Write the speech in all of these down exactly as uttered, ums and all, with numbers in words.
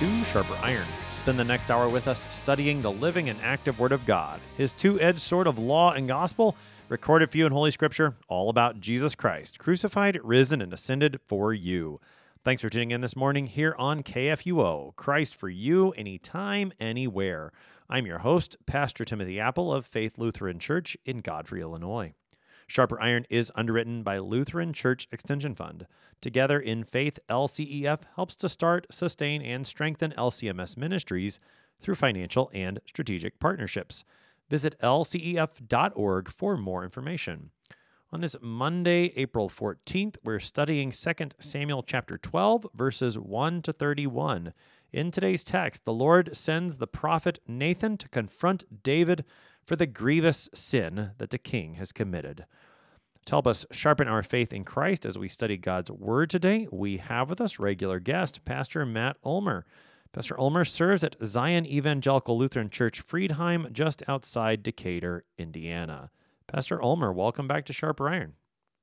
to Sharper Iron. Spend the next hour with us studying the living and active Word of God, His two-edged sword of law and gospel, recorded for you in Holy Scripture, all about Jesus Christ, crucified, risen, and ascended for you. Thanks for tuning in this morning here on K F U O, Christ for you, anytime, anywhere. I'm your host, Pastor Timothy Apple of Faith Lutheran Church in Godfrey, Illinois. Sharper Iron is underwritten by Lutheran Church Extension Fund. Together in Faith, L C E F helps to start, sustain, and strengthen L C M S ministries through financial and strategic partnerships. Visit L C E F dot org for more information. On this Monday, April fourteenth, we're studying Second Samuel chapter twelve, verses one to thirty-one. In today's text, the Lord sends the prophet Nathan to confront David for the grievous sin that the king has committed. To help us sharpen our faith in Christ as we study God's Word today, we have with us regular guest, Pastor Matt Ulmer. Pastor Ulmer serves at Zion Evangelical Lutheran Church Friedheim, just outside Decatur, Indiana. Pastor Ulmer, welcome back to Sharper Iron.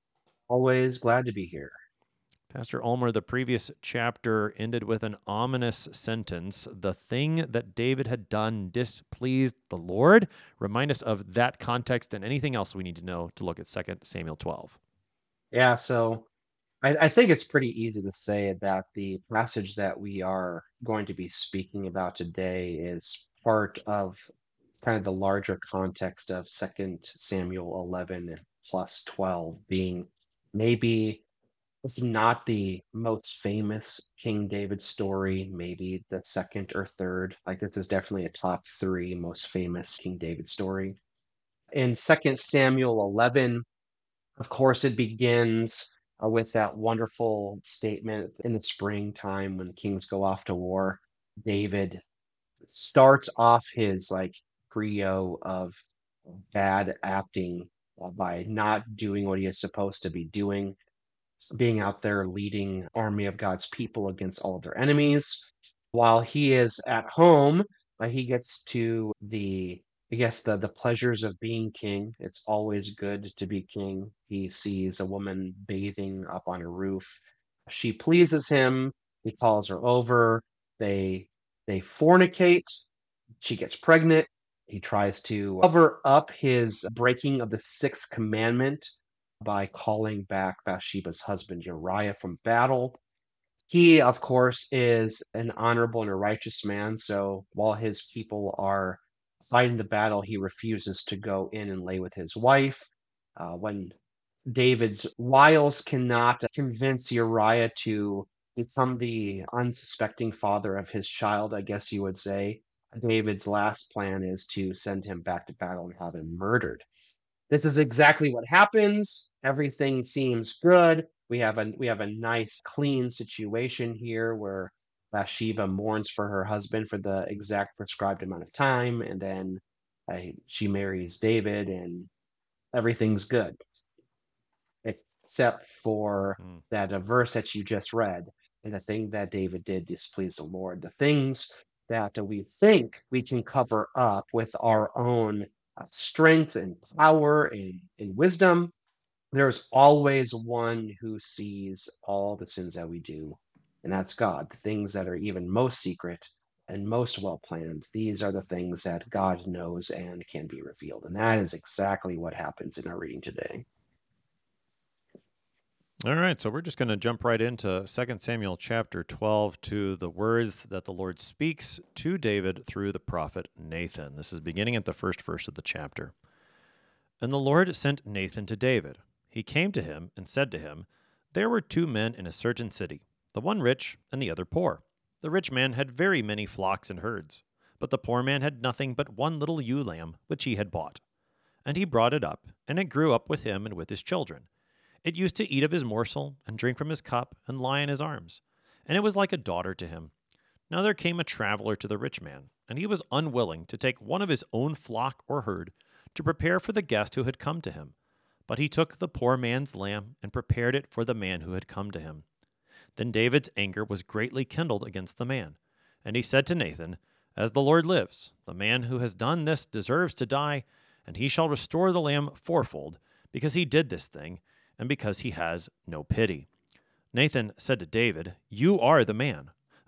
Always glad to be here. Pastor Ulmer, the previous chapter ended with an ominous sentence. The thing that David had done displeased the Lord. Remind us of that context and anything else we need to know to look at Second Samuel twelve. Yeah, so I, I think it's pretty easy to say that the passage that we are going to be speaking about today is part of kind of the larger context of Second Samuel eleven plus twelve being maybe, if not the most famous King David story, maybe the second or third. Like this is definitely a top three most famous King David story. In Second Samuel eleven, of course, it begins uh, with that wonderful statement in the springtime when the kings go off to war. David starts off his like trio of bad acting uh, by not doing what he is supposed to be doing, being out there leading army of God's people against all of their enemies. While he is at home, uh, he gets to the I guess the the pleasures of being king. It's always good to be king. He sees a woman bathing up on a roof. She pleases him. He calls her over. They they fornicate. She gets pregnant. He tries to cover up his breaking of the sixth commandment by calling back Bathsheba's husband Uriah from battle. He, of course, is an honorable and a righteous man. So while his people are fighting the battle, he refuses to go in and lay with his wife. Uh, when David's wiles cannot convince Uriah to become the unsuspecting father of his child, I guess you would say, David's last plan is to send him back to battle and have him murdered. This is exactly what happens. Everything seems good. We have a we have a nice clean situation here where Bathsheba mourns for her husband for the exact prescribed amount of time, and then uh, she marries David, and everything's good, except for Hmm. that a verse that you just read. And the thing that David did displeased the Lord. The things that we think we can cover up with our own uh, strength and power and, and wisdom, there's always one who sees all the sins that we do, and that's God. The things that are even most secret and most well planned, these are the things that God knows and can be revealed. And that is exactly what happens in our reading today. All right, so we're just going to jump right into Second Samuel chapter twelve to the words that the Lord speaks to David through the prophet Nathan. This is beginning at the first verse of the chapter. And the Lord sent Nathan to David. He came to him and said to him, There were two men in a certain city, the one rich and the other poor. The rich man had very many flocks and herds, but the poor man had nothing but one little ewe lamb which he had bought. And he brought it up, and it grew up with him and with his children. It used to eat of his morsel, and drink from his cup, and lie in his arms. And it was like a daughter to him. Now there came a traveler to the rich man, and he was unwilling to take one of his own flock or herd to prepare for the guest who had come to him. But he took the poor man's lamb and prepared it for the man who had come to him. Then David's anger was greatly kindled against the man. And he said to Nathan, As the Lord lives, the man who has done this deserves to die, and he shall restore the lamb fourfold, because he did this thing, and because he has no pity. Nathan said to David, You are the man.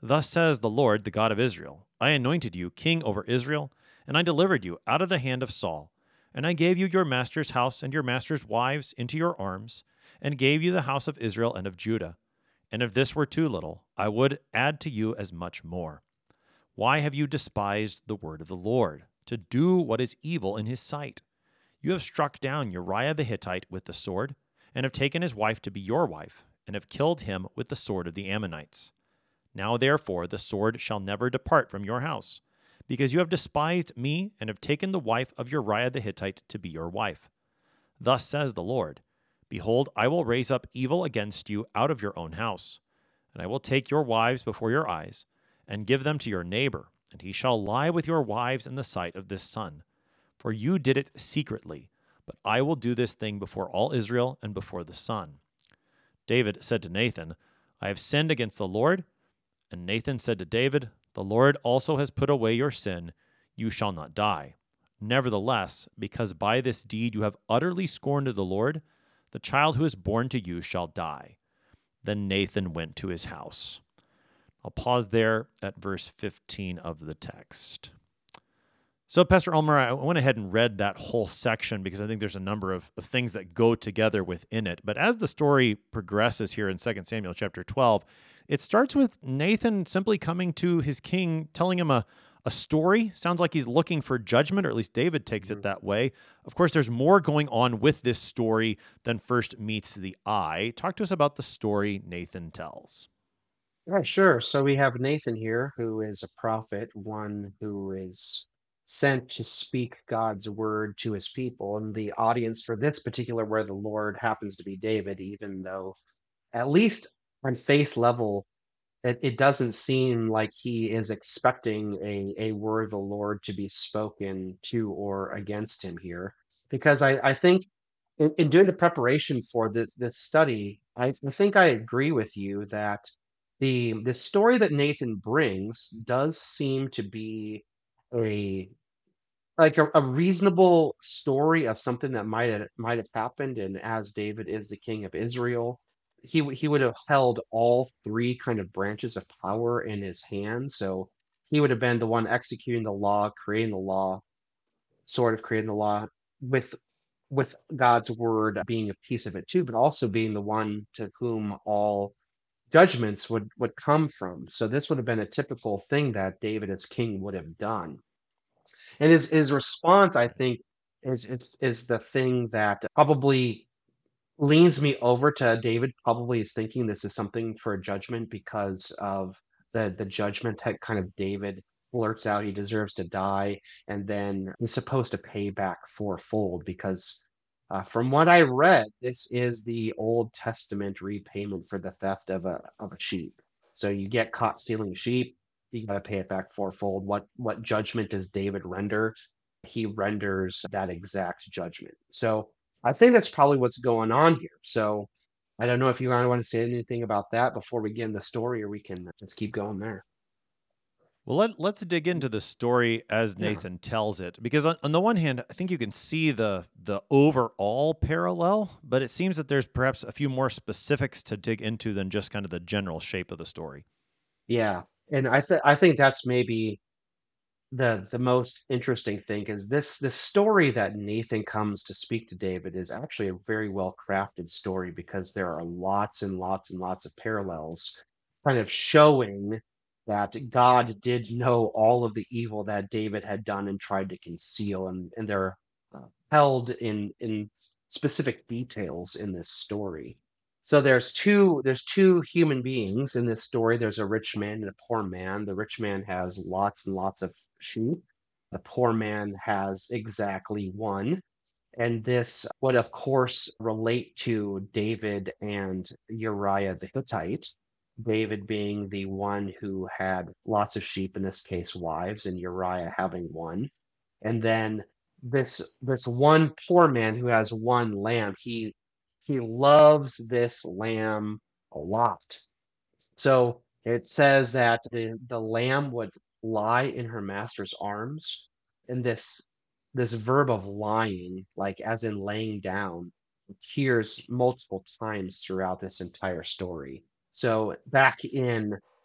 Thus says the Lord, the God of Israel: I anointed you king over Israel, and I delivered you out of the hand of Saul. And I gave you your master's house and your master's wives into your arms, and gave you the house of Israel and of Judah. And if this were too little, I would add to you as much more. Why have you despised the word of the Lord, to do what is evil in his sight? You have struck down Uriah the Hittite with the sword, and have taken his wife to be your wife, and have killed him with the sword of the Ammonites. Now therefore the sword shall never depart from your house, because you have despised me, and have taken the wife of Uriah the Hittite to be your wife. Thus says the Lord: Behold, I will raise up evil against you out of your own house, and I will take your wives before your eyes, and give them to your neighbor, and he shall lie with your wives in the sight of this sun. For you did it secretly, but I will do this thing before all Israel and before the sun. David said to Nathan, I have sinned against the Lord. And Nathan said to David, The Lord also has put away your sin. You shall not die. Nevertheless, because by this deed you have utterly scorned the Lord, the child who is born to you shall die. Then Nathan went to his house. I'll pause there at verse fifteen of the text. So, Pastor Ulmer, I went ahead and read that whole section because I think there's a number of, of things that go together within it. But as the story progresses here in Second Samuel chapter twelve, it starts with Nathan simply coming to his king, telling him a, a story. Sounds like he's looking for judgment, or at least David takes it that way. Of course, there's more going on with this story than first meets the eye. Talk to us about the story Nathan tells. Yeah, sure. So we have Nathan here, who is a prophet, one who is sent to speak God's word to his people. And the audience for this particular word of the Lord happens to be David, even though, at least on face level, it, it doesn't seem like he is expecting a, a word of the Lord to be spoken to or against him here. Because I, I think in, in doing the preparation for the, this study, I, I think I agree with you that the the story that Nathan brings does seem to be a like a, a reasonable story of something that might have might have happened. And as David is the king of Israel, he w- he would have held all three kind of branches of power in his hand. So he would have been the one executing the law, creating the law, sort of creating the law with with God's word being a piece of it too, but also being the one to whom all judgments would would come from. So this would have been a typical thing that David as king would have done. And his his response, I think, is is is the thing that probably leans me over to David probably is thinking this is something for a judgment because of the the judgment that kind of David blurts out he deserves to die, and then he's supposed to pay back fourfold because uh, from what I read, this is the Old Testament repayment for the theft of a of a sheep. So you get caught stealing a sheep, you got to pay it back fourfold. What what judgment does David render? He renders that exact judgment. So I think that's probably what's going on here. So I don't know if you want to say anything about that before we get in the story, or we can just keep going there. Well, let, let's dig into the story as Yeah. Nathan tells it, because on, on the one hand, I think you can see the the overall parallel, but it seems that there's perhaps a few more specifics to dig into than just kind of the general shape of the story. Yeah. And I th- I think that's maybe the the most interesting thing is this this story that Nathan comes to speak to David is actually a very well crafted story because there are lots and lots and lots of parallels kind of showing that God did know all of the evil that David had done and tried to conceal, and and they're uh, held in in specific details in this story. So there's two there's two human beings in this story. There's a rich man and a poor man. The rich man has lots and lots of sheep. The poor man has exactly one. And this would, of course, relate to David and Uriah the Hittite. David being the one who had lots of sheep, in this case, wives, and Uriah having one. And then this this one poor man who has one lamb, he he loves this lamb a lot. So it says that the the lamb would lie in her master's arms, and this this verb of lying, like as in laying down, appears multiple times throughout this entire story. So back in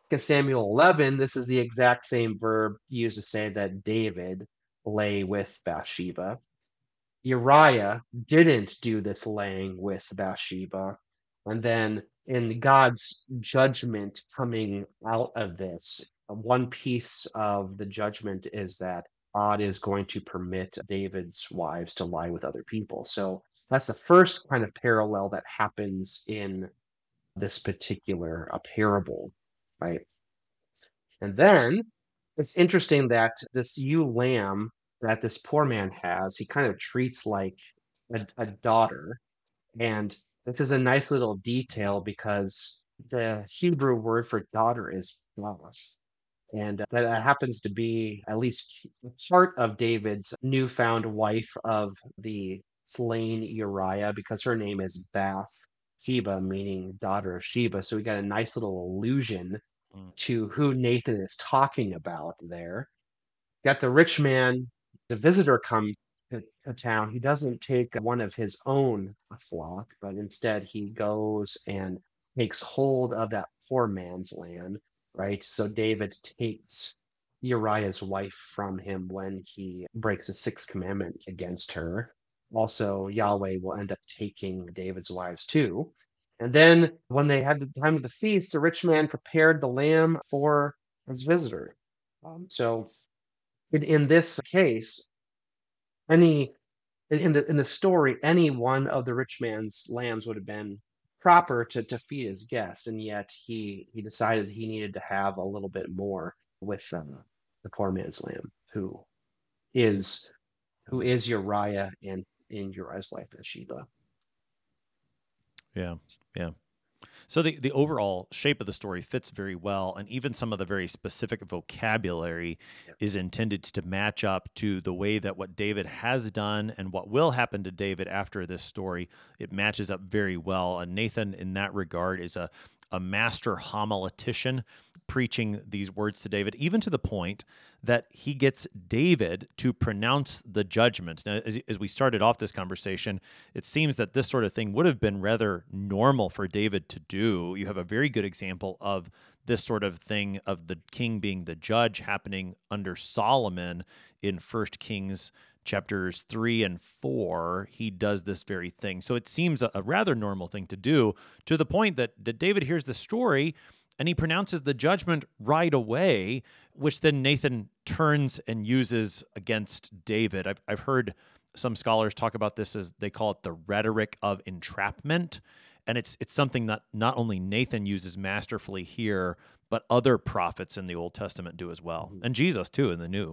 In Samuel eleven, this is the exact same verb used to say that David lay with Bathsheba. Uriah didn't do this laying with Bathsheba. And then in God's judgment coming out of this, uh, one piece of the judgment is that God is going to permit David's wives to lie with other people. So that's the first kind of parallel that happens in this particular uh, parable, right? And then it's interesting that this ewe lamb that this poor man has, he kind of treats like a, a daughter. And this is a nice little detail because the Hebrew word for daughter is bath. And that uh, happens to be at least part of David's newfound wife of the slain Uriah because her name is Bath Sheba, meaning daughter of Sheba. So we got a nice little allusion Mm. to who Nathan is talking about there. Got the rich man, the visitor come to, to town. He doesn't take one of his own flock, but instead he goes and takes hold of that poor man's land, right? So David takes Uriah's wife from him when he breaks the sixth commandment against her. Also, Yahweh will end up taking David's wives too. And then when they had the time of the feast, the rich man prepared the lamb for his visitor. Um, so in, in this case, any in in the in the story, any one of the rich man's lambs would have been proper to to feed his guest, and yet he he decided he needed to have a little bit more with uh, the poor man's lamb, who is who is Uriah and in Uriah's wife Bathsheba. Yeah, yeah. So the, the overall shape of the story fits very well, and even some of the very specific vocabulary Yeah. is intended to match up to the way that what David has done and what will happen to David after this story. It matches up very well, and Nathan, in that regard, is a a master homiletician preaching these words to David, even to the point that he gets David to pronounce the judgment. Now, as, as we started off this conversation, it seems that this sort of thing would have been rather normal for David to do. You have a very good example of this sort of thing of the king being the judge happening under Solomon in First Kings chapters three and four. He does this very thing. So it seems a, a rather normal thing to do, to the point that, that David hears the story and he pronounces the judgment right away, which then Nathan turns and uses against David. I've, I've heard some scholars talk about this as they call it the rhetoric of entrapment. And it's it's something that not only Nathan uses masterfully here, but other prophets in the Old Testament do as well. Mhm. And Jesus too in the New.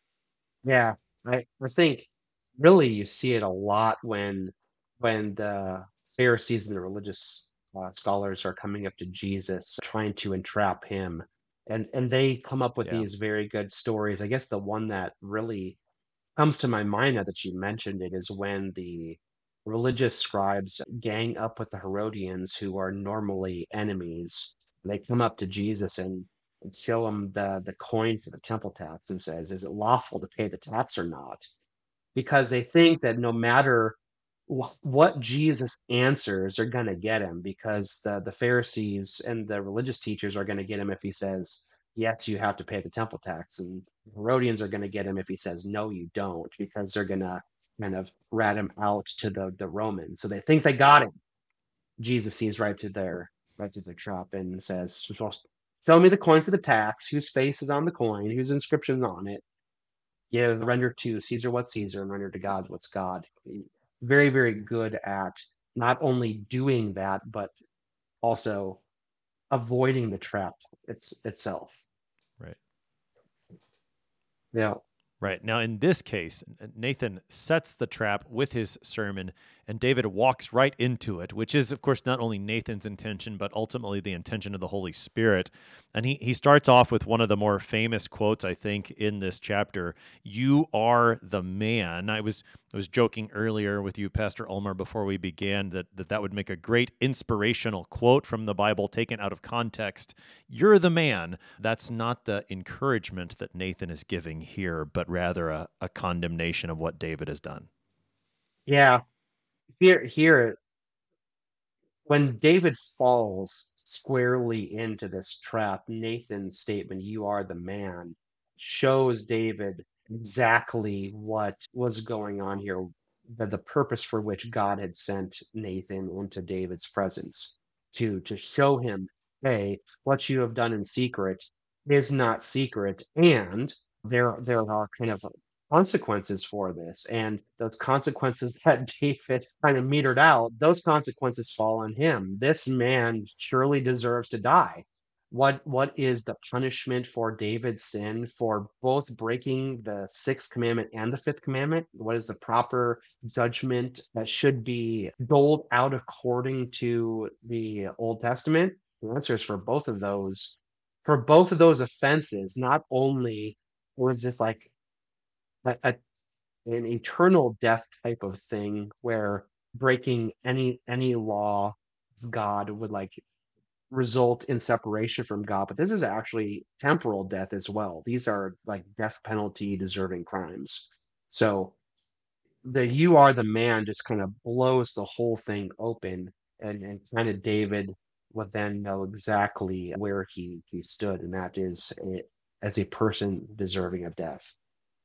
Yeah, I I think really you see it a lot when when the Pharisees and the religious uh, scholars are coming up to Jesus trying to entrap him, and and they come up with Yeah. these very good stories. I guess the one that really comes to my mind now that you mentioned it is when the religious scribes gang up with the Herodians, who are normally enemies. They come up to Jesus and, and show him the, the coin for the temple tax and says, is it lawful to pay the tax or not? Because they think that no matter wh- what Jesus answers, they're going to get him because the, the Pharisees and the religious teachers are going to get him if he says, yes, you have to pay the temple tax. And Herodians are going to get him if he says, no, you don't, because they're going to kind of rat him out to the, the Romans. So they think they got him. Jesus sees right through their right through their trap and says, "Well, show me the coin for the tax, whose face is on the coin, whose inscription is on it. Give render to Caesar what's Caesar and render to God what's God." Very, very good at not only doing that, but also avoiding the trap it's itself. Right. Yeah. Right. Now, in this case, Nathan sets the trap with his sermon, and David walks right into it, which is, of course, not only Nathan's intention, but ultimately the intention of the Holy Spirit. And he, he starts off with one of the more famous quotes, I think, in this chapter. "You are the man." I was I was joking earlier with you, Pastor Ulmer, before we began, that, that that would make a great inspirational quote from the Bible taken out of context. You're the man. That's not the encouragement that Nathan is giving here, but rather a, a condemnation of what David has done. Yeah. Here here when David falls squarely into this trap, Nathan's statement, "You are the man," shows David exactly what was going on here, the, the purpose for which God had sent Nathan into David's presence to to show him, hey, what you have done in secret is not secret, and there there are kind of consequences for this. And those consequences that David kind of metered out, those consequences fall on him. This man surely deserves to die. What what is the punishment for David's sin for both breaking the sixth commandment and the fifth commandment? What is the proper judgment that should be doled out according to the Old Testament? The answer is for both of those. For both of those offenses, not only was this like a, a an eternal death type of thing where breaking any any law of God would like result in separation from God, but this is actually temporal death as well. These are like death penalty deserving crimes. So the "you are the man" just kind of blows the whole thing open, and and kind of David would then know exactly where he he stood, and that is a, as a person deserving of death.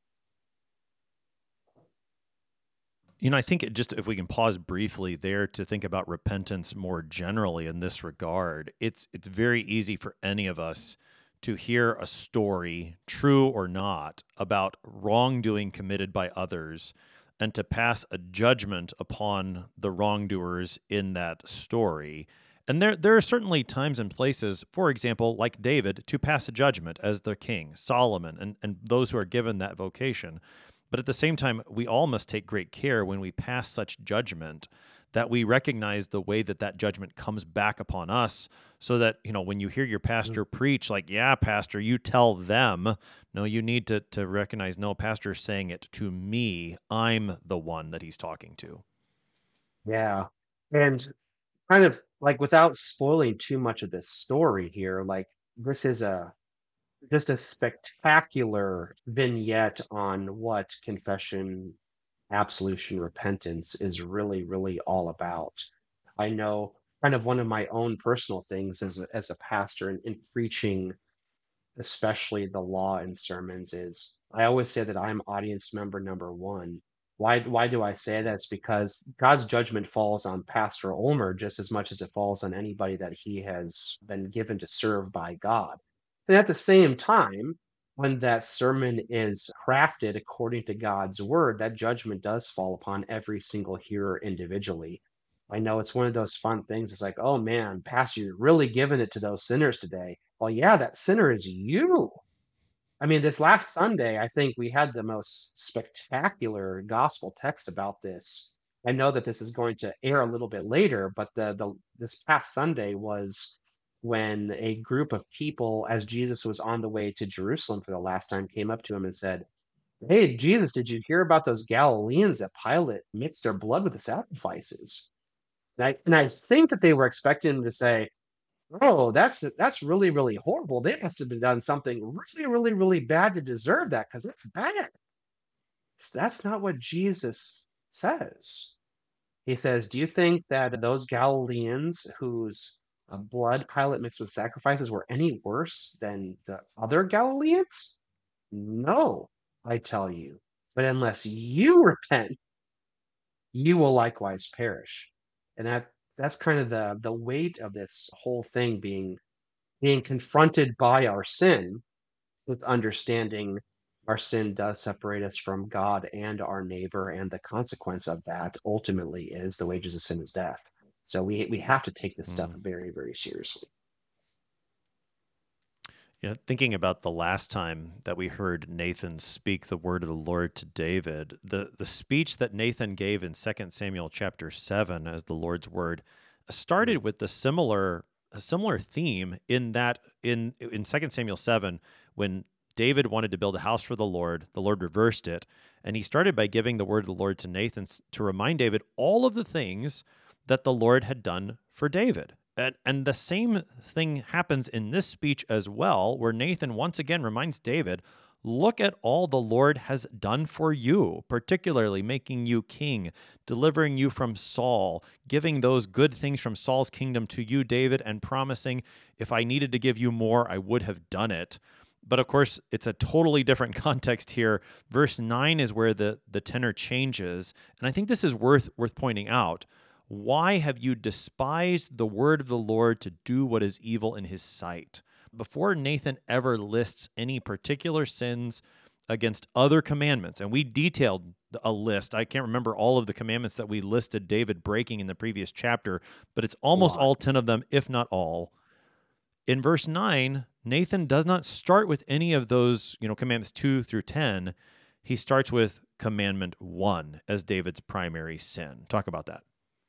You know, I think it just if we can pause briefly there to think about repentance more generally in this regard, it's it's very easy for any of us to hear a story, true or not, about wrongdoing committed by others and to pass a judgment upon the wrongdoers in that story. And there there are certainly times and places, for example, like David, to pass a judgment as the king, Solomon, and, and those who are given that vocation. But at the same time, we all must take great care when we pass such judgment that we recognize the way that that judgment comes back upon us so that, you know, when you hear your pastor preach, like, yeah, pastor, you tell them, no, you need to, to recognize, no, pastor's saying it to me. I'm the one that he's talking to. Yeah. And kind of like without spoiling too much of this story here, like this is a just a spectacular vignette on what confession, absolution, repentance is really, really all about. I know kind of one of my own personal things as a, as a pastor in, in preaching, especially the law in sermons, is I always say that I'm audience member number one. Why why do I say that? It's because God's judgment falls on Pastor Ulmer just as much as it falls on anybody that he has been given to serve by God. And at the same time, when that sermon is crafted according to God's word, that judgment does fall upon every single hearer individually. I know it's one of those fun things. It's like, oh man, Pastor, you're really giving it to those sinners today. Well, yeah, that sinner is you. I mean, this last Sunday, I think we had the most spectacular gospel text about this. I know that this is going to air a little bit later, but the the this past Sunday was when a group of people, as Jesus was on the way to Jerusalem for the last time, came up to him and said, "Hey, Jesus, did you hear about those Galileans that Pilate mixed their blood with the sacrifices?" And I, and I think that they were expecting him to say, "Oh, that's that's really, really horrible. They must have been done something really, really, really bad to deserve that because it's bad." S- That's not what Jesus says. He says, "Do you think that those Galileans whose uh, blood Pilate mixed with sacrifices were any worse than the other Galileans? No, I tell you. But unless you repent, you will likewise perish." And that that's kind of the the weight of this whole thing being being confronted by our sin with understanding our sin does separate us from God and our neighbor, and the consequence of that ultimately is the wages of sin is death. So we we have to take this stuff Mm. very, very seriously. You know, thinking about the last time that we heard Nathan speak the word of the Lord to David, the, the speech that Nathan gave in Second Samuel chapter seven as the Lord's word Mm. started with the similar a similar theme in that in in Second Samuel seven, when David wanted to build a house for the Lord, the Lord reversed it, and he started by giving the word of the Lord to Nathan to remind David all of the things that the Lord had done for David. And, and the same thing happens in this speech as well, where Nathan once again reminds David Look at all the Lord has done for you, particularly making you king, delivering you from Saul, giving those good things from Saul's kingdom to you, David, and promising, if I needed to give you more, I would have done it. But of course, it's a totally different context here. Verse nine is where the, the tenor changes. And I think this is worth worth pointing out. Why have you despised the word of the Lord to do what is evil in his sight? Before Nathan ever lists any particular sins against other commandments, and we detailed a list. I can't remember all of the commandments that we listed David breaking in the previous chapter, but it's A almost lot. all ten of them, if not all. In verse nine, Nathan does not start with any of those, you know, commandments two through ten. He starts with commandment one as David's primary sin. Talk about that.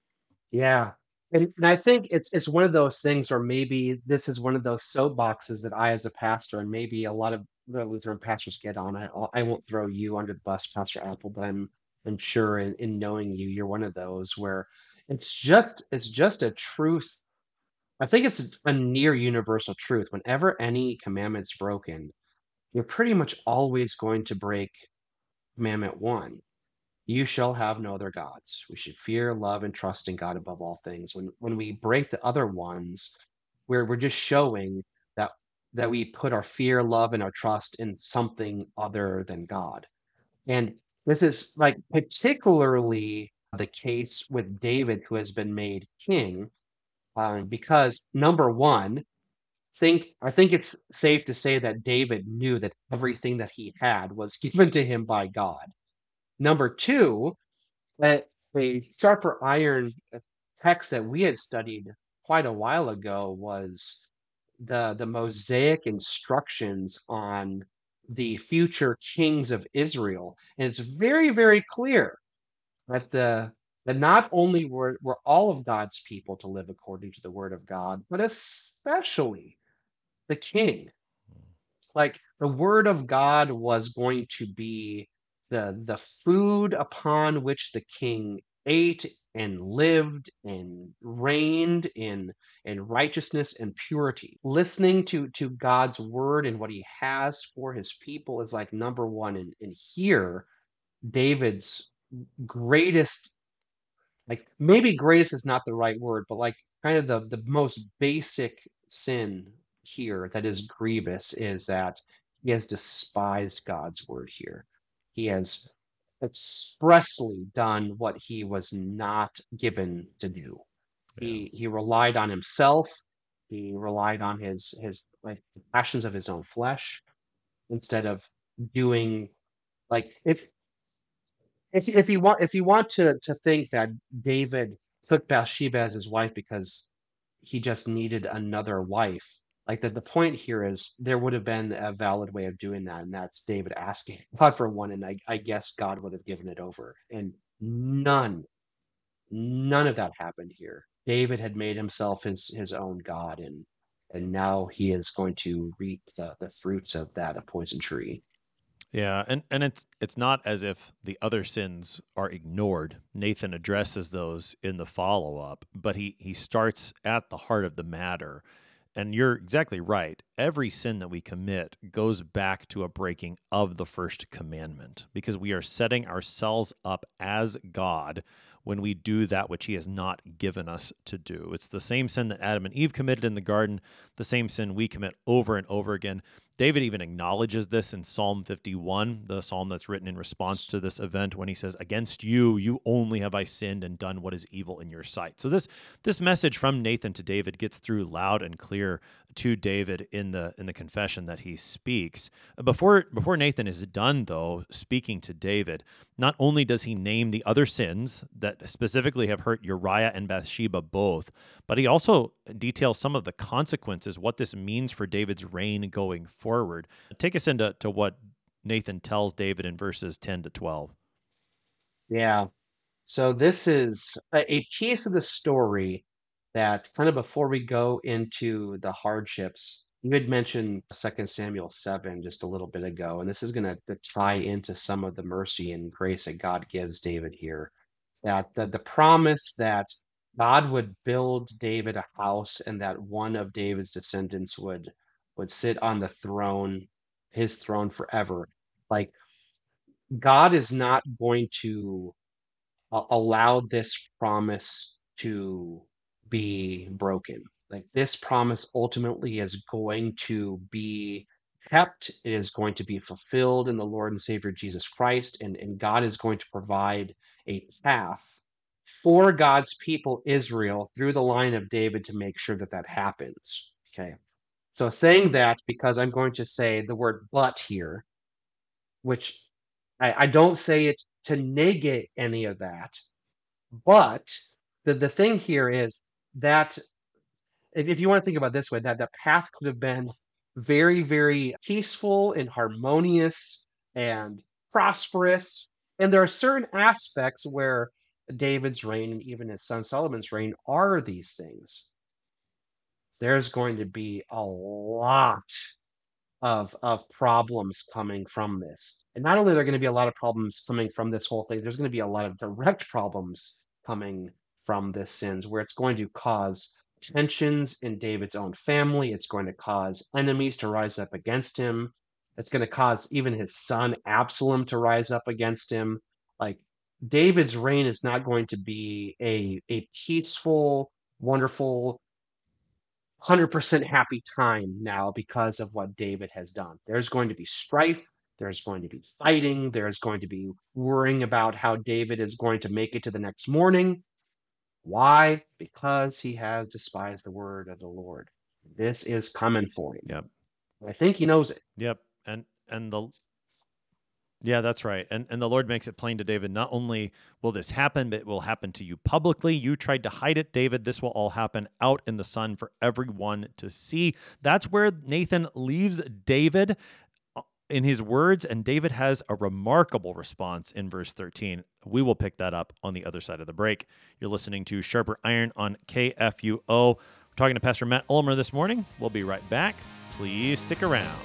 Yeah. And, and I think it's it's one of those things, or maybe this is one of those soapboxes that I, as a pastor, and maybe a lot of the Lutheran pastors get on. I, I won't throw you under the bus, Pastor Apple, but I'm I'm sure in, in knowing you, you're one of those where it's just it's just a truth. I think it's a near universal truth. Whenever any commandment's broken, you're pretty much always going to break commandment one. You shall have no other gods. We should fear, love, and trust in God above all things. When when we break the other ones, we're we're just showing that that we put our fear, love, and our trust in something other than God. And this is like particularly the case with David, who has been made king, um, because number one, think I think it's safe to say that David knew that everything that he had was given to him by God. Number two, that a sharper iron uh, text that we had studied quite a while ago was the the Mosaic instructions on the future kings of Israel. And it's very, very clear that the that not only were, were all of God's people to live according to the word of God, but especially the king. Like, the word of God was going to be the the food upon which the king ate and lived and reigned in in righteousness and purity. Listening to to God's word and what he has for his people is like number one. And, and here, David's greatest, like, maybe greatest is not the right word, but like kind of the the most basic sin here that is grievous is that he has despised God's word here. He has expressly done what he was not given to do. Yeah. He he relied on himself. He relied on his his like the passions of his own flesh instead of doing, like, if if you if you want if you want to to think that David took Bathsheba as his wife because he just needed another wife, like, the the point here is there would have been a valid way of doing that, and that's David asking God for one, and I I guess God would have given it over. And none, none of that happened here. David had made himself his his own God, and and now he is going to reap the, the fruits of that poison tree. Yeah, and and it's it's not as if the other sins are ignored. Nathan addresses those in the follow-up, but he he starts at the heart of the matter. And you're exactly right. Every sin that we commit goes back to a breaking of the first commandment because we are setting ourselves up as God when we do that which he has not given us to do. It's the same sin that Adam and Eve committed in the garden, the same sin we commit over and over again. David even acknowledges this in Psalm fifty-one, the psalm that's written in response to this event, when he says, "Against you, you only have I sinned and done what is evil in your sight." So this this message from Nathan to David gets through loud and clear to David in the in the confession that he speaks. Before before Nathan is done, though, speaking to David, not only does he name the other sins that specifically have hurt Uriah and Bathsheba both, but he also details some of the consequences, what this means for David's reign going forward. Take us into to what Nathan tells David in verses ten to twelve. Yeah. So this is a, a piece of the story that, kind of before we go into the hardships, you had mentioned Second Samuel seven just a little bit ago, and this is going to tie into some of the mercy and grace that God gives David here. That the, the promise that God would build David a house and that one of David's descendants would would sit on the throne his throne forever. Like, God is not going to a- allow this promise to be broken. Like, this promise ultimately is going to be kept. It is going to be fulfilled in the Lord and Savior Jesus Christ, and, and God is going to provide a path for God's people Israel through the line of David to make sure that that happens. Okay. So saying that, because I'm going to say the word but here, which I, I don't say it to negate any of that, but the the thing here is that if, if you want to think about it this way, that the path could have been very, very peaceful and harmonious and prosperous. And there are certain aspects where David's reign and even his son Solomon's reign are these things. There's going to be a lot of of problems coming from this. And not only are there going to be a lot of problems coming from this whole thing, there's going to be a lot of direct problems coming from this sins where it's going to cause tensions in David's own family. It's going to cause enemies to rise up against him. It's going to cause even his son Absalom to rise up against him. Like, David's reign is not going to be a a peaceful, wonderful, one hundred percent happy time now because of what David has done. There's going to be strife. There's going to be fighting. There's going to be worrying about how David is going to make it to the next morning. Why? Because he has despised the word of the Lord. This is coming for him. Yep. I think he knows it. Yep. And and the Yeah, that's right. And and the Lord makes it plain to David, not only will this happen, but it will happen to you publicly. You tried to hide it, David. This will all happen out in the sun for everyone to see. That's where Nathan leaves David uh, in his words, and David has a remarkable response in verse thirteen. We will pick that up on the other side of the break. You're listening to Sharper Iron on K F U O. We're talking to Pastor Matt Ulmer this morning. We'll be right back. Please stick around.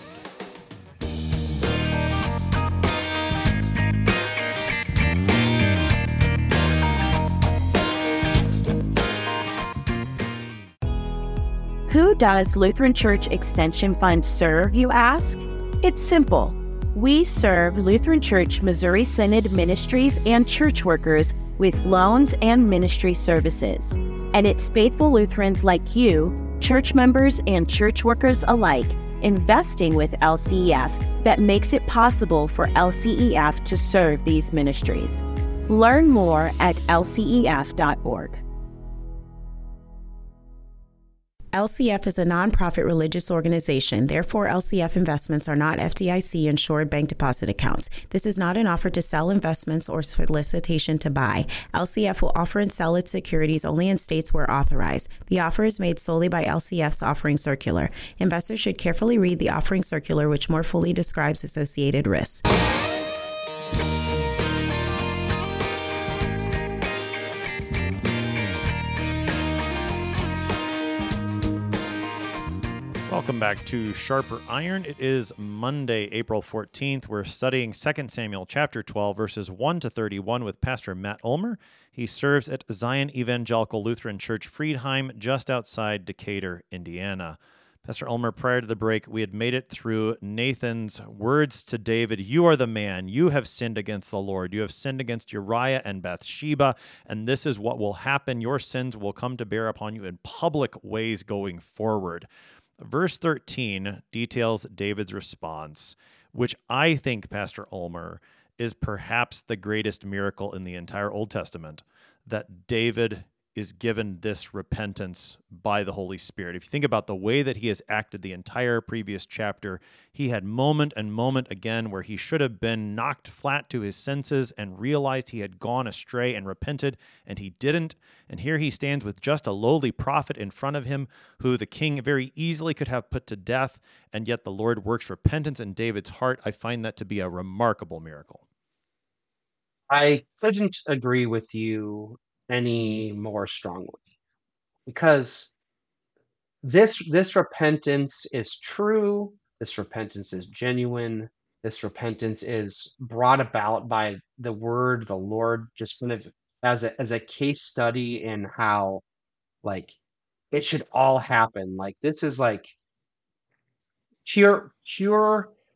Who does Lutheran Church Extension Fund serve, you ask? It's simple. We serve Lutheran Church Missouri Synod ministries and church workers with loans and ministry services. And it's faithful Lutherans like you, church members and church workers alike, investing with L C E F that makes it possible for L C E F to serve these ministries. Learn more at L C E F dot org. L C F is a nonprofit religious organization. Therefore, L C F investments are not F D I C-insured bank deposit accounts. This is not an offer to sell investments or solicitation to buy. L C F will offer and sell its securities only in states where authorized. The offer is made solely by L C F's offering circular. Investors should carefully read the offering circular, which more fully describes associated risks. Welcome back to Sharper Iron. It is Monday, April fourteenth. We're studying Second Samuel chapter twelve, verses one to thirty-one with Pastor Matt Ulmer. He serves at Zion Evangelical Lutheran Church Friedheim, just outside Decatur, Indiana. Pastor Ulmer, prior to the break, we had made it through Nathan's words to David. You are the man. You have sinned against the Lord. You have sinned against Uriah and Bathsheba, and this is what will happen. Your sins will come to bear upon you in public ways going forward. Verse thirteen details David's response, which I think, Pastor Ulmer, is perhaps the greatest miracle in the entire Old Testament, that David is given this repentance by the Holy Spirit. If you think about the way that he has acted the entire previous chapter, he had moment and moment again where he should have been knocked flat to his senses and realized he had gone astray and repented, and he didn't. And here he stands with just a lowly prophet in front of him who the king very easily could have put to death, and yet the Lord works repentance in David's heart. I find that to be a remarkable miracle. I couldn't agree with you any more strongly, because this this repentance is true. This repentance is genuine. This repentance is brought about by the word, the Lord, just kind of as a as a case study in how, like, it should all happen. Like, this is like pure pure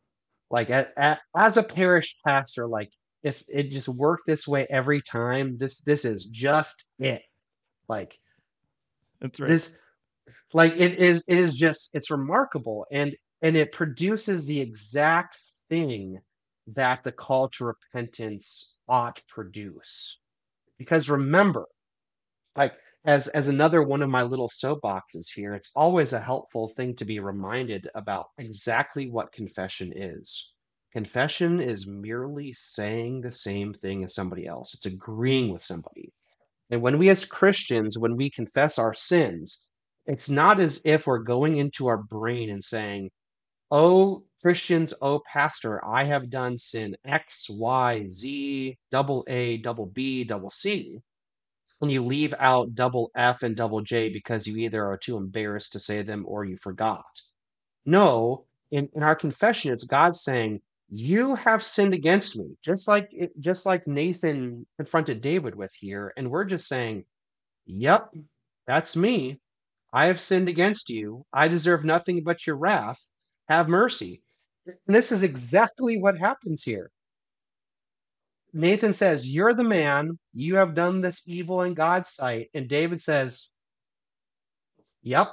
Like a, a, as a parish pastor, like if it just worked this way every time, this this is just it. Like That's right. this, like it is it is just it's remarkable, and and it produces the exact thing that the call to repentance ought produce. Because remember, like as as another one of my little soapboxes here, it's always a helpful thing to be reminded about exactly what confession is. Confession is merely saying the same thing as somebody else. It's agreeing with somebody. And when we as Christians, when we confess our sins, it's not as if we're going into our brain and saying, "Oh, Christians, oh, pastor, I have done sin X, Y, Z, double A, double B, double C." And you leave out double F and double J because you either are too embarrassed to say them or you forgot. No, in, in our confession, it's God saying, "You have sinned against me," just like it, just like Nathan confronted David with here. And we're just saying, "Yep, that's me. I have sinned against you. I deserve nothing but your wrath. Have mercy." And this is exactly what happens here. Nathan says, "You're the man. You have done this evil in God's sight." And David says, "Yep,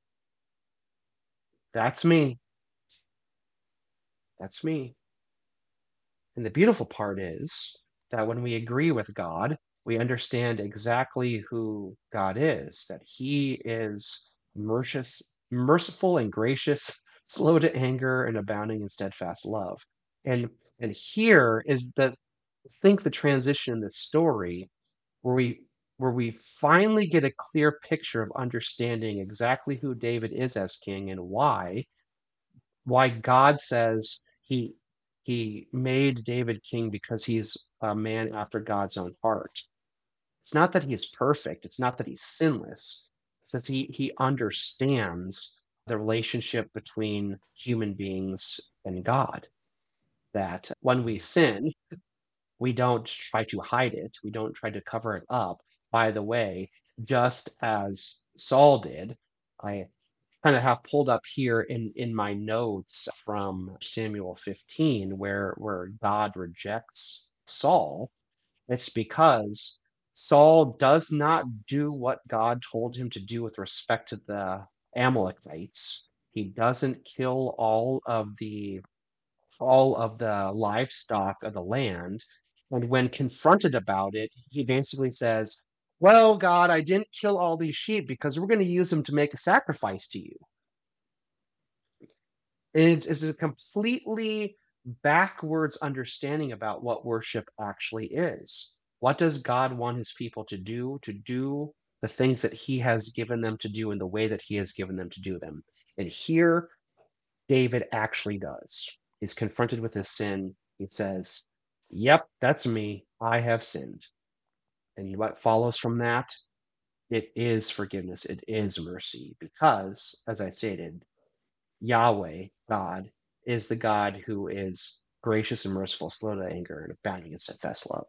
that's me. That's me." And the beautiful part is that when we agree with God, we understand exactly who God is, that He is mercious, merciful and gracious, slow to anger, and abounding in steadfast love. And and here is the I think the transition in the story where we where we finally get a clear picture of understanding exactly who David is as king and why why God says he he made David king because he's a man after God's own heart. It's not that he's perfect, it's not that he's sinless. It says he he understands the relationship between human beings and God. That when we sin, we don't try to hide it, we don't try to cover it up. By the way, just as Saul did, I kind of have pulled up here in in my notes from Samuel fifteen where where God rejects Saul. It's because Saul does not do what God told him to do with respect to the Amalekites. He doesn't kill all of the all of the livestock of the land. And when confronted about it, he basically says, "Well, God, I didn't kill all these sheep because we're going to use them to make a sacrifice to you." It's, it's a completely backwards understanding about what worship actually is. What does God want his people to do? To do the things that he has given them to do in the way that he has given them to do them. And here, David actually does. He's confronted with his sin. He says, "Yep, that's me. I have sinned." And what follows from that? It is forgiveness. It is mercy. Because, as I stated, Yahweh, God, is the God who is gracious and merciful, slow to anger, and abounding in steadfast love.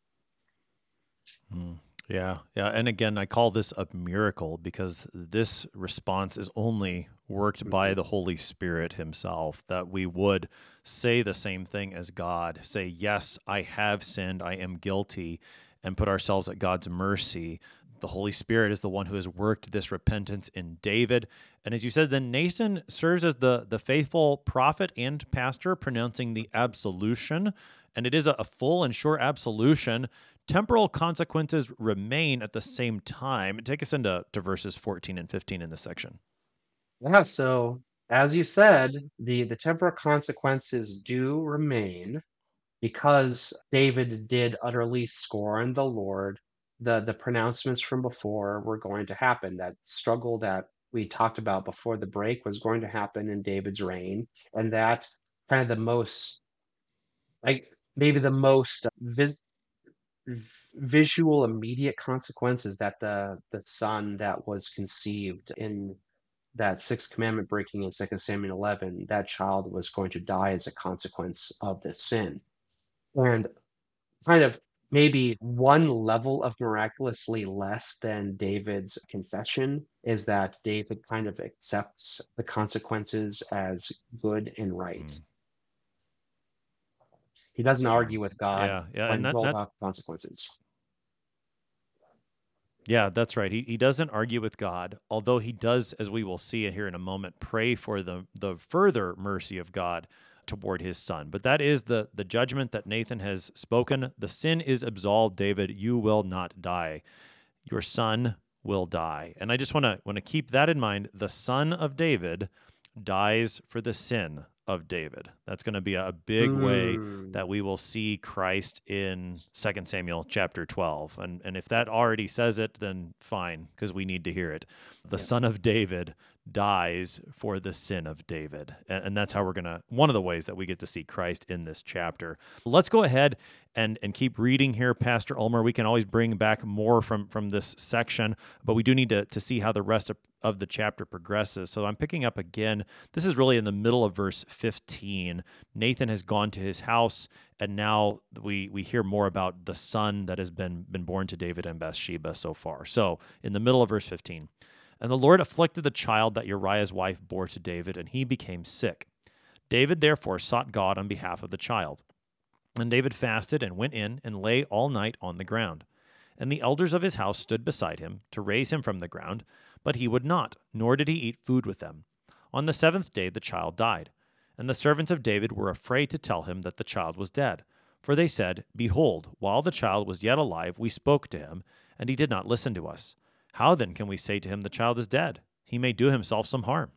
Mm, yeah, yeah. And again, I call this a miracle because this response is only worked by Mhm. the Holy Spirit himself, that we would say the same thing as God, say, "Yes, I have sinned, I am guilty," and put ourselves at God's mercy. The Holy Spirit is the one who has worked this repentance in David. And as you said, then Nathan serves as the, the faithful prophet and pastor, pronouncing the absolution. And it is a, a full and sure absolution. Temporal consequences remain at the same time. Take us into to verses fourteen and fifteen in this section. Yeah, so as you said, the, the temporal consequences do remain because David did utterly scorn the Lord. The, the pronouncements from before were going to happen. That struggle that we talked about before the break was going to happen in David's reign. And that kind of the most, like maybe the most vis- visual immediate consequences that the the son that was conceived in that sixth commandment breaking in Second Samuel eleven, that child was going to die as a consequence of this sin. And kind of maybe one level of miraculously less than David's confession is that David kind of accepts the consequences as good and right. Mm. He doesn't argue with God Yeah, yeah, and when that, rolled that out consequences. yeah, that's right. He he doesn't argue with God, although he does, as we will see it here in a moment, pray for the the further mercy of God toward his son. But that is the the judgment that Nathan has spoken. The sin is absolved, David. You will not die. Your son will die. And I just want to want to keep that in mind. The son of David dies for the sin of David. That's going to be a big way Mm, that we will see Christ in Second Samuel chapter twelve. And and if that already says it, then fine, because we need to hear it. The yeah. son of David dies for the sin of David. And, and that's how we're going to, one of the ways that we get to see Christ in this chapter. Let's go ahead and and keep reading here, Pastor Ulmer. We can always bring back more from, from this section, but we do need to, to see how the rest of, of the chapter progresses. So I'm picking up again. This is really in the middle of verse fifteen. Nathan has gone to his house, and now we we hear more about the son that has been, been born to David and Bathsheba so far. So in the middle of verse fifteen, and the Lord afflicted the child that Uriah's wife bore to David, and he became sick. David therefore sought God on behalf of the child. And David fasted and went in and lay all night on the ground. And the elders of his house stood beside him to raise him from the ground, but he would not, nor did he eat food with them. On the seventh day the child died. And the servants of David were afraid to tell him that the child was dead. For they said, Behold, while the child was yet alive, we spoke to him, and he did not listen to us. How then can we say to him, The child is dead? He may do himself some harm.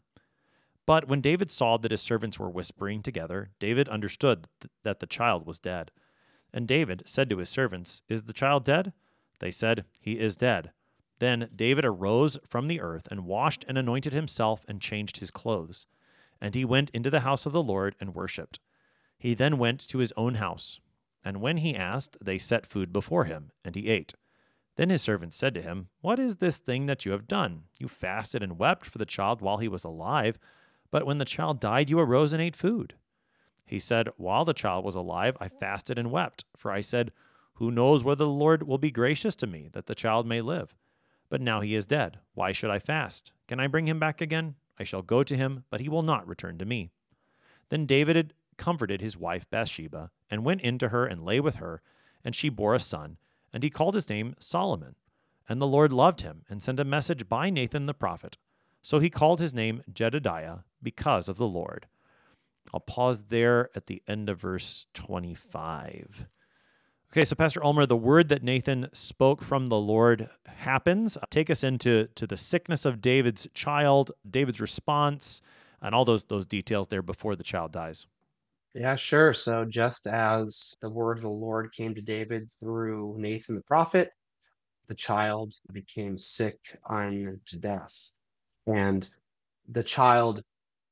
But when David saw that his servants were whispering together, David understood th- that the child was dead. And David said to his servants, Is the child dead? They said, He is dead. Then David arose from the earth and washed and anointed himself and changed his clothes. And he went into the house of the Lord and worshipped. He then went to his own house. And when he asked, they set food before him, and he ate. Then his servants said to him, What is this thing that you have done? You fasted and wept for the child while he was alive, but when the child died, you arose and ate food. He said, While the child was alive, I fasted and wept, for I said, Who knows whether the Lord will be gracious to me, that the child may live? But now he is dead. Why should I fast? Can I bring him back again? I shall go to him, but he will not return to me. Then David had comforted his wife Bathsheba, and went in to her and lay with her, and she bore a son, and he called his name Solomon. And the Lord loved him, and sent a message by Nathan the prophet. So he called his name Jedidiah, because of the Lord. I'll pause there at the end of verse twenty-five. Okay, so Pastor Ulmer, the word that Nathan spoke from the Lord happens. Take us into to the sickness of David's child, David's response, and all those those details there before the child dies. Yeah, sure. So just as the word of the Lord came to David through Nathan the prophet, the child became sick unto death. And the child,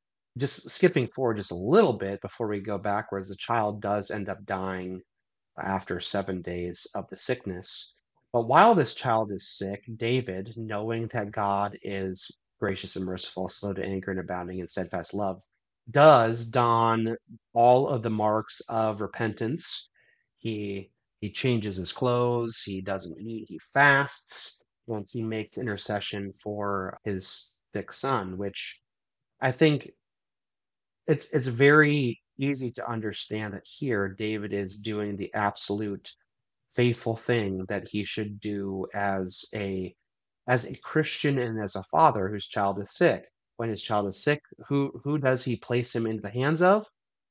just skipping forward just a little bit before we go backwards, the child does end up dying after seven days of the sickness. But while this child is sick, David, knowing that God is gracious and merciful, slow to anger and abounding in steadfast love, does don all of the marks of repentance. He he changes his clothes, he doesn't eat, he fasts, and he makes intercession for his sick son, which I think it's it's very easy to understand that here David is doing the absolute faithful thing that he should do as a as a Christian and as a father whose child is sick. When his child is sick, who who does he place him into the hands of?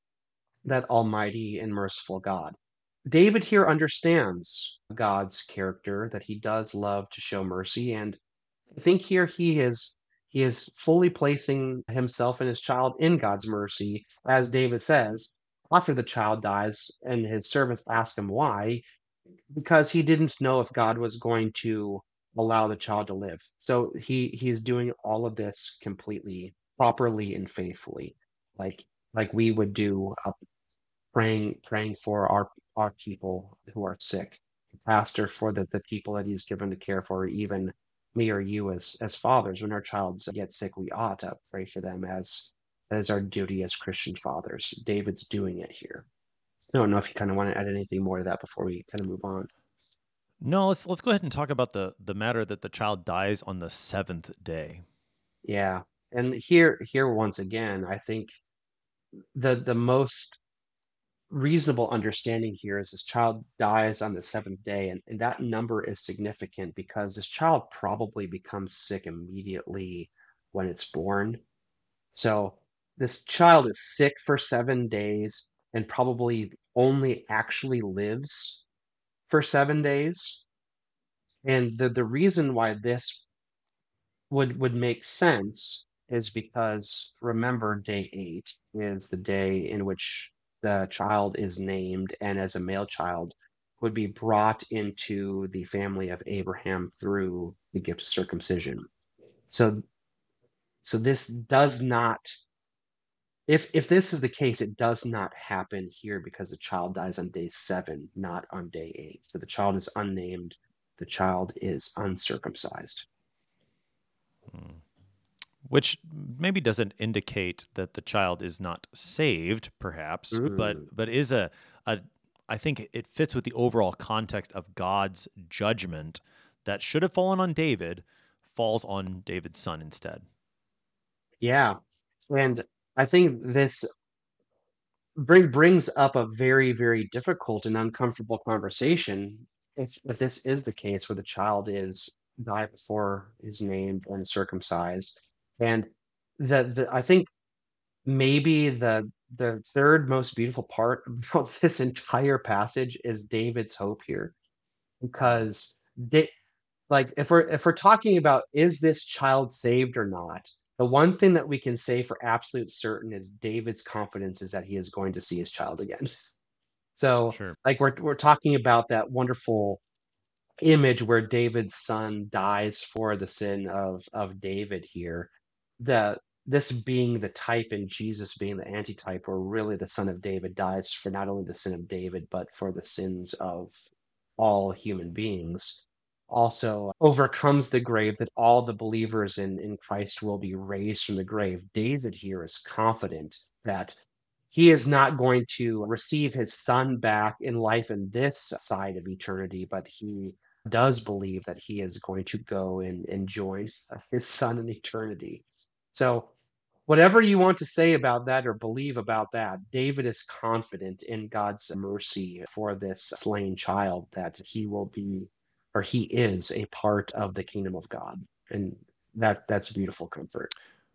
That almighty and merciful God. David here understands God's character, that he does love to show mercy, and I think here he is he is fully placing himself and his child in God's mercy, as David says, after the child dies and his servants ask him why, because he didn't know if God was going to allow the child to live. So he he is doing all of this completely properly and faithfully, like like we would do, uh, praying praying for our our people who are sick, pastor for the, the people that he's given to care for, even me or you as as fathers. When our child gets sick, we ought to pray for them as that is our duty as Christian fathers. David's doing it here. I don't know if you kind of want to add anything more to that before we kind of move on. No, let's let's go ahead and talk about the the matter that the child dies on the seventh day. Yeah. And here here once again, I think the the most reasonable understanding here is this child dies on the seventh day, and, and that number is significant because this child probably becomes sick immediately when it's born. So this child is sick for seven days and probably only actually lives for seven days. And the, the reason why this would would make sense is because remember day eight is the day in which the child is named and as a male child would be brought into the family of Abraham through the gift of circumcision. So so this does not if if this is the case, it does not happen here because the child dies on day seven, not on day eight. So the child is unnamed, the child is uncircumcised. Hmm. Which maybe doesn't indicate that the child is not saved, perhaps, but Mm. but is a a I think it fits with the overall context of God's judgment that should have fallen on David, falls on David's son instead. Yeah. And I think this bring brings up a very, very difficult and uncomfortable conversation if if this is the case where the child is died before is named and circumcised. And the, the I think maybe the the third most beautiful part of this entire passage is David's hope here. Because Da- like if we're if we're talking about is this child saved or not, the one thing that we can say for absolute certain is David's confidence is that he is going to see his child again. So Sure. like we're we're talking about that wonderful image where David's son dies for the sin of of David here. The this being the type and Jesus being the antitype, where really the son of David dies for not only the sin of David, but for the sins of all human beings, also overcomes the grave, that all the believers in, in Christ will be raised from the grave. David here is confident that he is not going to receive his son back in life in this side of eternity, but he does believe that he is going to go and, and join his son in eternity. So, whatever you want to say about that or believe about that, David is confident in God's mercy for this slain child, that he will be, or he is a part of the kingdom of God. And that that's beautiful comfort.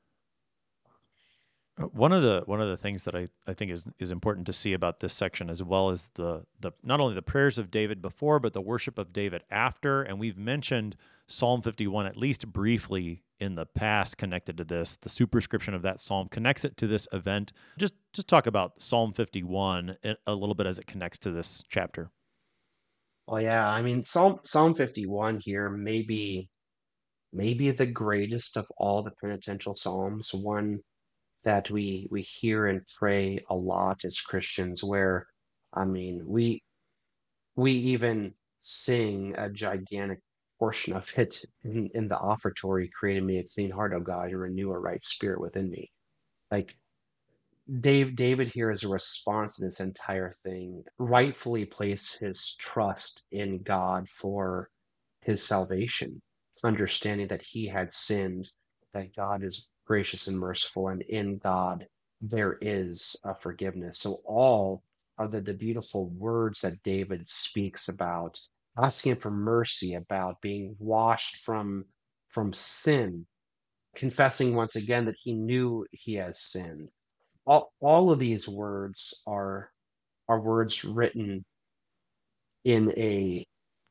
Uh, One of the one of the things that I, I think is is important to see about this section, as well as the the not only the prayers of David before, but the worship of David after. And we've mentioned Psalm fifty-one at least briefly in the past connected to this. The superscription of that psalm connects it to this event. Just just talk about Psalm fifty-one a a little bit as it connects to this chapter. Well, yeah, I mean, Psalm Psalm fifty-one here may be maybe the greatest of all the penitential psalms, one that we we hear and pray a lot as Christians, where I mean, we we even sing a gigantic portion of it in, in the offertory, creating me a clean heart, O God, and renew a right spirit within me. Like Dave, David here is a response to this entire thing, rightfully placed his trust in God for his salvation, understanding that he had sinned, that God is gracious and merciful, and in God there is a forgiveness. So all of the, the beautiful words that David speaks about, asking him for mercy, about being washed from from sin, confessing once again that he knew he has sinned. All all of these words are are words written in a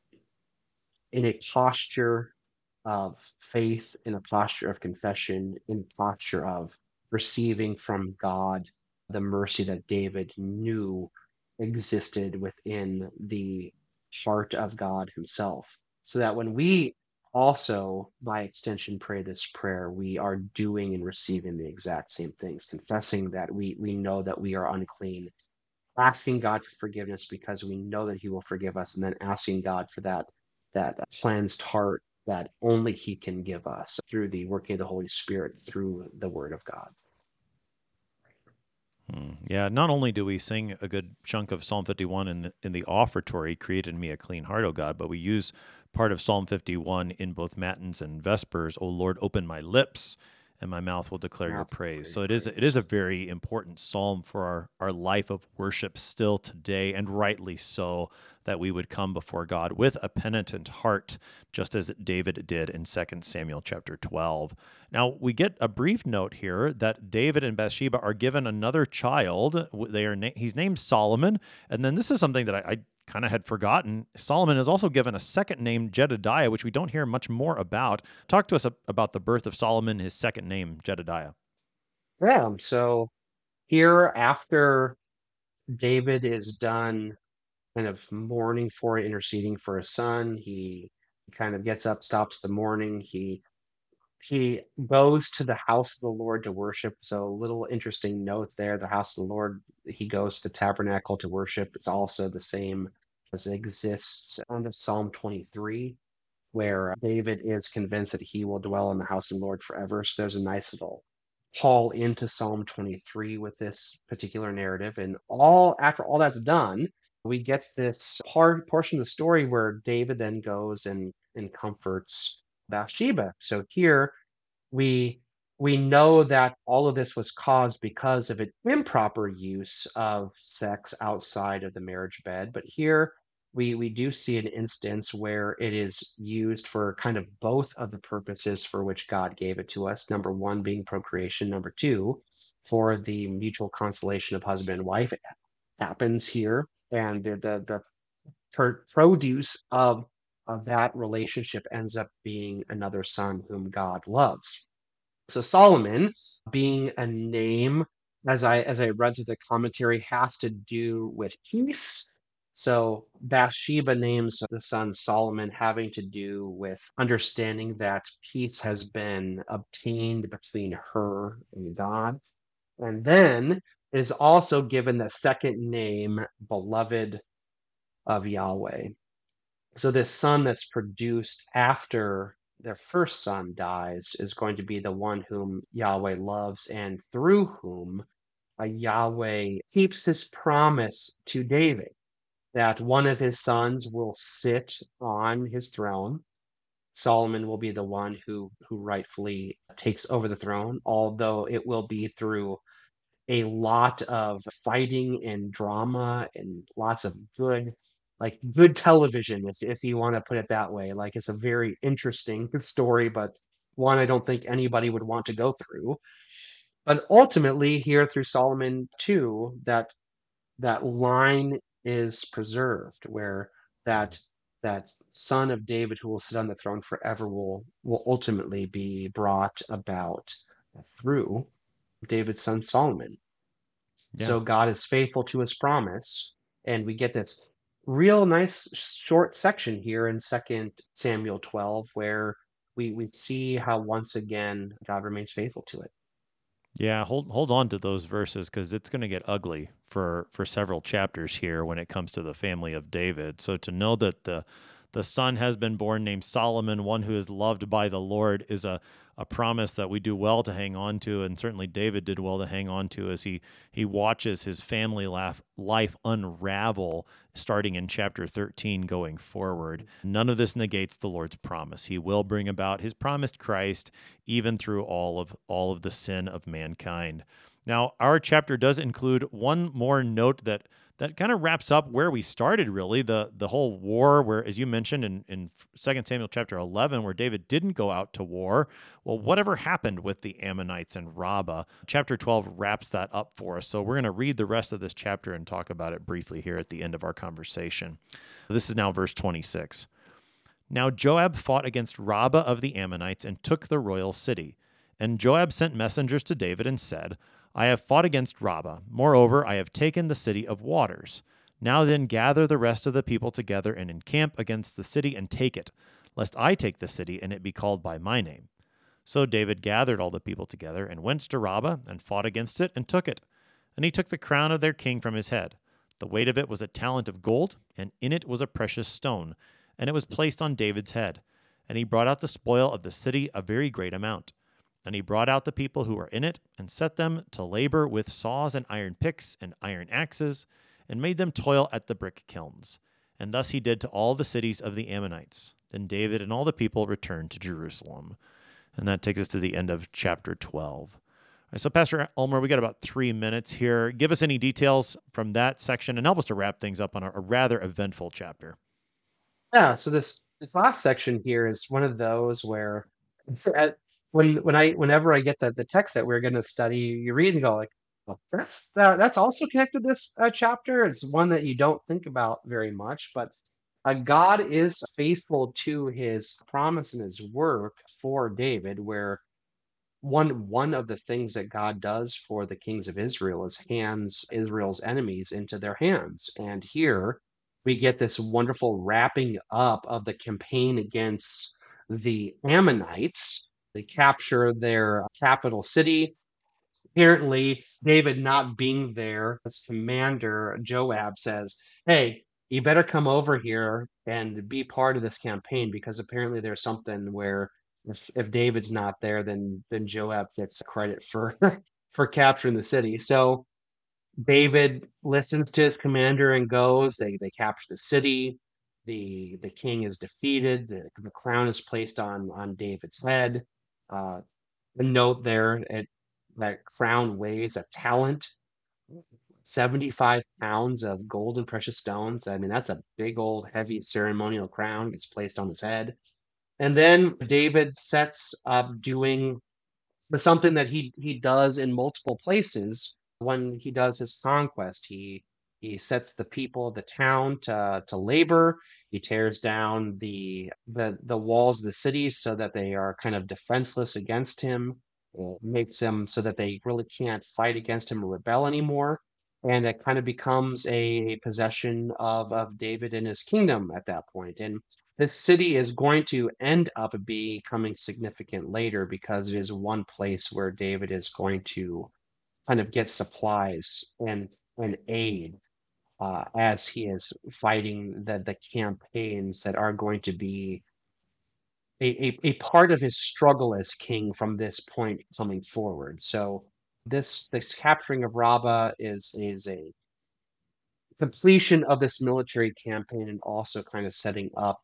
in a posture of faith, in a posture of confession, in a posture of receiving from God the mercy that David knew existed within the heart of God himself. So that when we also, by extension, pray this prayer, we are doing and receiving the exact same things, confessing that we we know that we are unclean, asking God for forgiveness because we know that He will forgive us, and then asking God for that that cleansed heart that only He can give us through the working of the Holy Spirit, through the Word of God. Hmm. Yeah, not only do we sing a good chunk of Psalm fifty-one in the, in the offertory, "Create in me a clean heart, O God," but we use part of Psalm fifty-one in both Matins and Vespers, "O Lord, open my lips, and my mouth will declare your Mouth will praise. declare So your it is it praise. is a very important psalm for our, our life of worship still today, and rightly so, that we would come before God with a penitent heart, just as David did in Second Samuel chapter twelve. Now, we get a brief note here that David and Bathsheba are given another child. They are na- he's named Solomon, and then this is something that I, I kind of had forgotten. Solomon is also given a second name, Jedediah, which we don't hear much more about. Talk to us a- about the birth of Solomon, his second name, Jedediah. Yeah. So here, after David is done kind of mourning for it, interceding for his son, he kind of gets up, stops the mourning. He he goes to the house of the Lord to worship. So, a little interesting note there: the house of the Lord. He goes to the tabernacle to worship. It's also the same as exists under Psalm twenty-three, where David is convinced that he will dwell in the house of the Lord forever. So there's a nice little haul into Psalm twenty-three with this particular narrative. And all after all that's done, we get this hard portion of the story where David then goes and, and comforts Bathsheba. So here we we know that all of this was caused because of an improper use of sex outside of the marriage bed. But here we we do see an instance where it is used for kind of both of the purposes for which God gave it to us. Number one being procreation. Number two, for the mutual consolation of husband and wife. It happens here, and the the, the per- produce of of that relationship ends up being another son whom God loves. So Solomon, being a name, as I as I read through the commentary, has to do with peace. So Bathsheba names the son Solomon, having to do with understanding that peace has been obtained between her and God. And then is also given the second name, beloved of Yahweh. So this son that's produced after their first son dies is going to be the one whom Yahweh loves, and through whom uh, Yahweh keeps his promise to David that one of his sons will sit on his throne. Solomon will be the one who who rightfully takes over the throne, although it will be through a lot of fighting and drama and lots of good, like good television, if if you want to put it that way. Like it's a very interesting story, but one I don't think anybody would want to go through. But ultimately, here through Solomon too, that that line is preserved, where that that son of David who will sit on the throne forever will will ultimately be brought about through David's son Solomon. Yeah. So God is faithful to his promise. And we get this real nice short section here in Second Samuel twelve where we, we see how once again God remains faithful to it. Yeah, hold hold on to those verses because it's going to get ugly for for several chapters here when it comes to the family of David. So to know that the the son has been born named Solomon, one who is loved by the Lord, is a a promise that we do well to hang on to, and certainly David did well to hang on to as he he watches his family life life unravel starting in chapter thirteen going forward. None of this negates the Lord's promise. He will bring about his promised Christ even through all of all of the sin of mankind. Now, our chapter does include one more note that that kind of wraps up where we started, really, the the whole war where, as you mentioned in, in Second Samuel chapter eleven, where David didn't go out to war. Well, whatever happened with the Ammonites and Rabbah? Chapter twelve wraps that up for us. So we're going to read the rest of this chapter and talk about it briefly here at the end of our conversation. This is now verse twenty-six. Now Joab fought against Rabbah of the Ammonites and took the royal city. And Joab sent messengers to David and said, I have fought against Rabbah. Moreover, I have taken the city of waters. Now then gather the rest of the people together and encamp against the city and take it, lest I take the city and it be called by my name. So David gathered all the people together and went to Rabbah and fought against it and took it. And he took the crown of their king from his head. The weight of it was a talent of gold, and in it was a precious stone, and it was placed on David's head. And he brought out the spoil of the city, a very great amount. And he brought out the people who were in it, and set them to labor with saws and iron picks and iron axes, and made them toil at the brick kilns. And thus he did to all the cities of the Ammonites. Then David and all the people returned to Jerusalem. And that takes us to the end of chapter twelve. All right, so Pastor Ulmer, we got about three minutes here. Give us any details from that section and help us to wrap things up on a, a rather eventful chapter. Yeah, so this this last section here is one of those where at, when when I whenever I get the, the text that we're going to study, you read and go like, well, that's that, that's also connected to this uh, chapter. It's one that you don't think about very much, but uh, God is faithful to his promise and his work for David, where one one of the things that God does for the kings of Israel is hands Israel's enemies into their hands. And here we get this wonderful wrapping up of the campaign against the Ammonites. They capture their capital city. Apparently, David not being there as commander, Joab says, "Hey, you better come over here and be part of this campaign," because apparently there's something where if, if David's not there, then then Joab gets credit for for capturing the city. So David listens to his commander and goes. They they capture the city. The the king is defeated. The, the crown is placed on on David's head. Uh, the note there, it, that crown weighs a talent, seventy-five pounds of gold and precious stones. I mean, that's a big old heavy ceremonial crown gets placed on his head. And then David sets up doing something that he he does in multiple places when he does his conquest. He he sets the people of the town to to labor. He tears down the the the walls of the city so that they are kind of defenseless against him. It makes them so that they really can't fight against him or rebel anymore. And it kind of becomes a possession of of David and his kingdom at that point. And this city is going to end up becoming significant later because it is one place where David is going to kind of get supplies and and aid uh, as he is fighting the the campaigns that are going to be a, a, a part of his struggle as king from this point coming forward. So this this capturing of Rabbah is is a completion of this military campaign and also kind of setting up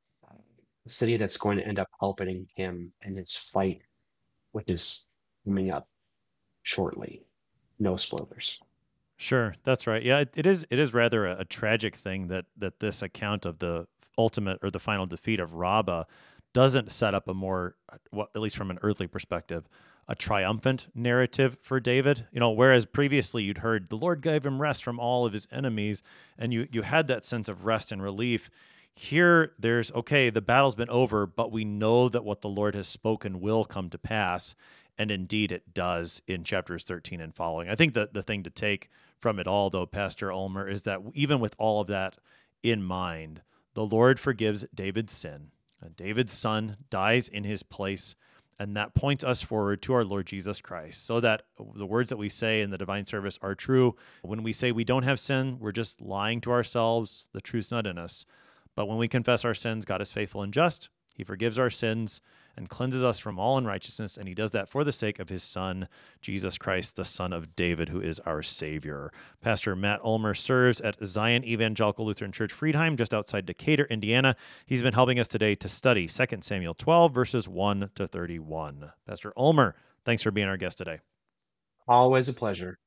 a city that's going to end up helping him in his fight, which is coming up shortly. No spoilers. Sure, that's right. Yeah, it, it is. It is rather a, a tragic thing that that this account of the ultimate or the final defeat of Rabbah doesn't set up a more, well, at least from an earthly perspective, a triumphant narrative for David. You know, whereas previously you'd heard the Lord gave him rest from all of his enemies, and you you had that sense of rest and relief. Here, there's, okay, the battle's been over, but we know that what the Lord has spoken will come to pass, and indeed it does in chapters thirteen and following. I think that the thing to take from it all, though, Pastor Ulmer, is that even with all of that in mind, the Lord forgives David's sin. And David's son dies in his place, and that points us forward to our Lord Jesus Christ, so that the words that we say in the divine service are true. When we say we don't have sin, we're just lying to ourselves. The truth's not in us. But when we confess our sins, God is faithful and just. He forgives our sins and cleanses us from all unrighteousness, and he does that for the sake of his Son, Jesus Christ, the Son of David, who is our Savior. Pastor Matt Ulmer serves at Zion Evangelical Lutheran Church Friedheim, just outside Decatur, Indiana. He's been helping us today to study Second Samuel twelve, verses one to thirty-one. Pastor Ulmer, thanks for being our guest today. Always a pleasure.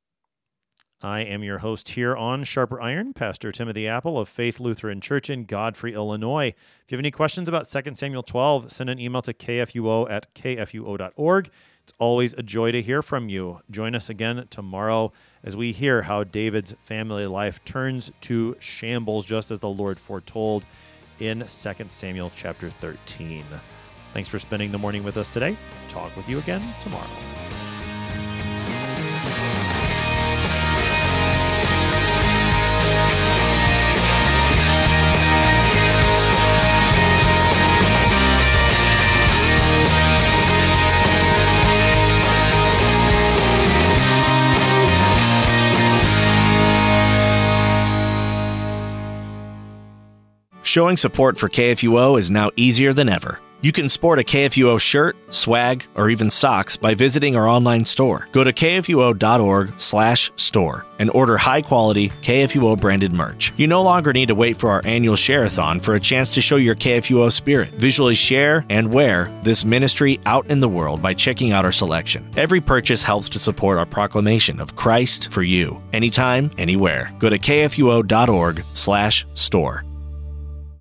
I am your host here on Sharper Iron, Pastor Timothy Apple of Faith Lutheran Church in Godfrey, Illinois. If you have any questions about Second Samuel twelve, send an email to k f u o at k f u o dot org. It's always a joy to hear from you. Join us again tomorrow as we hear how David's family life turns to shambles, just as the Lord foretold in Second Samuel chapter thirteen. Thanks for spending the morning with us today. Talk with you again tomorrow. Showing support for K F U O is now easier than ever. You can sport a K F U O shirt, swag, or even socks by visiting our online store. Go to k f u o dot org slash store and order high-quality K F U O branded merch. You no longer need to wait for our annual share-a-thon for a chance to show your K F U O spirit. Visually share and wear this ministry out in the world by checking out our selection. Every purchase helps to support our proclamation of Christ for you, anytime, anywhere. Go to k f u o dot org slash store.